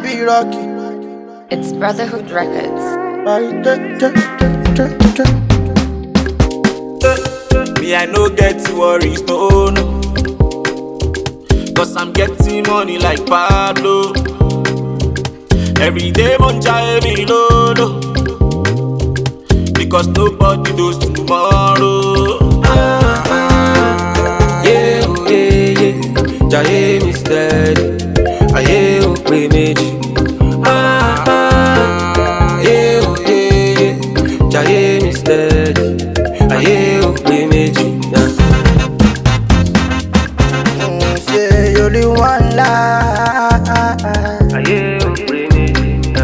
be Rocky. It's Brotherhood Records. Me, I no get worries, no. Cause I'm getting money like Pablo. Every day, monja me no. Because nobody knows tomorrow. Yeah, oh, yeah, yeah. Jaye mi steady. Aye, oh, play meji. Yeah, oh, yeah, yeah. Jaye mi steady. Aye, oh, play meji. Say only one life. Aye, oh, play meji.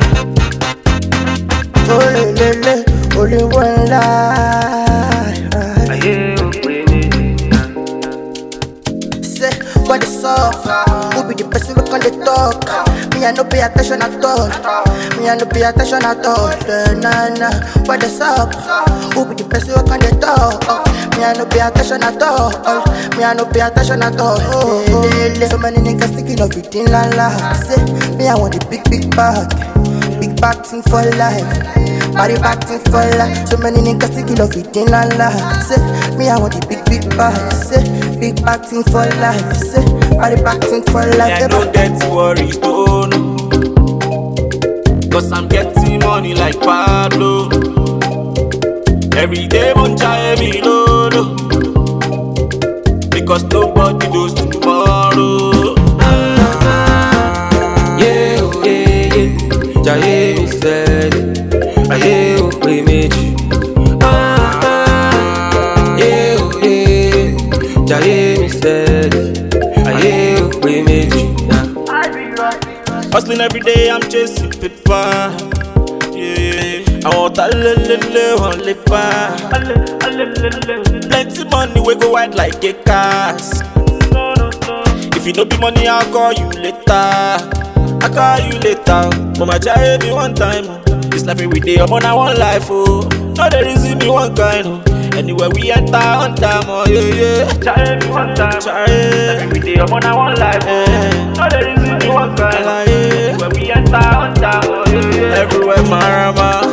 Oh, lele, only one life. Aye, oh, play meji. Say what is up? Who be the person who can they talk? Me I no pay attention at all. Me I no pay attention at all. Nah nah, what is up? Who be the person who can they talk? Me I no pay attention at all. Me I no pay attention at all. So many niggas thinking of it in la la. Say me I want the big bag, big bag thing for life. Body back thing for life. So many niggas thinking of it in la la. Say me I want the big bag. Say big back thing for life. Say body back thing for life. Me, I no get worries, no. Cause I'm getting money like Pablo. Every day, monja me no. Because nobody knows tomorrow. Yeah, oh, yeah, yeah. Jaye mi steady. Aye, oh, play meji. Yeah, oh, yeah. Jaye mi steady. Aye, oh, play meji. Hustling every day, I'm chasing paper. Yeah, I want a little on lipa. Plenty money, we go wide like a cast. If you don't be money, I'll call you later. I'll call you later. But my child me one time. This life every day, I'm on a one life. Oh, no, there is me one kind. Oh, anywhere we enter on time. Oh, yeah. Child me one time. Child every day, I'm on a one life. Oh, no, there is me one kind. Anywhere we enter on time. Oh, yeah. Everywhere, Marama.